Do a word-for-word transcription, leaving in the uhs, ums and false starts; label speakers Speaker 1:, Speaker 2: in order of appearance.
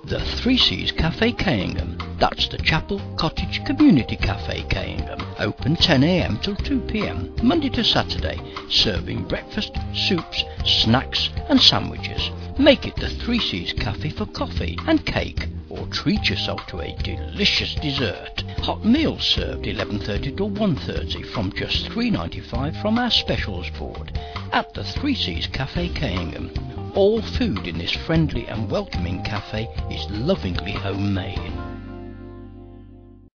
Speaker 1: The Three Seas Cafe Keyingham. That's the Chapel Cottage Community Cafe Keyingham. Open ten a m till two p m, Monday to Saturday, serving breakfast, soups, snacks and sandwiches. Make it the Three Seas Cafe for coffee and cake, or treat yourself to a delicious dessert. Hot meals served eleven thirty to one thirty from just three ninety-five from our specials board at the Three Seas Cafe Keyingham. All food in this friendly and welcoming cafe is lovingly homemade.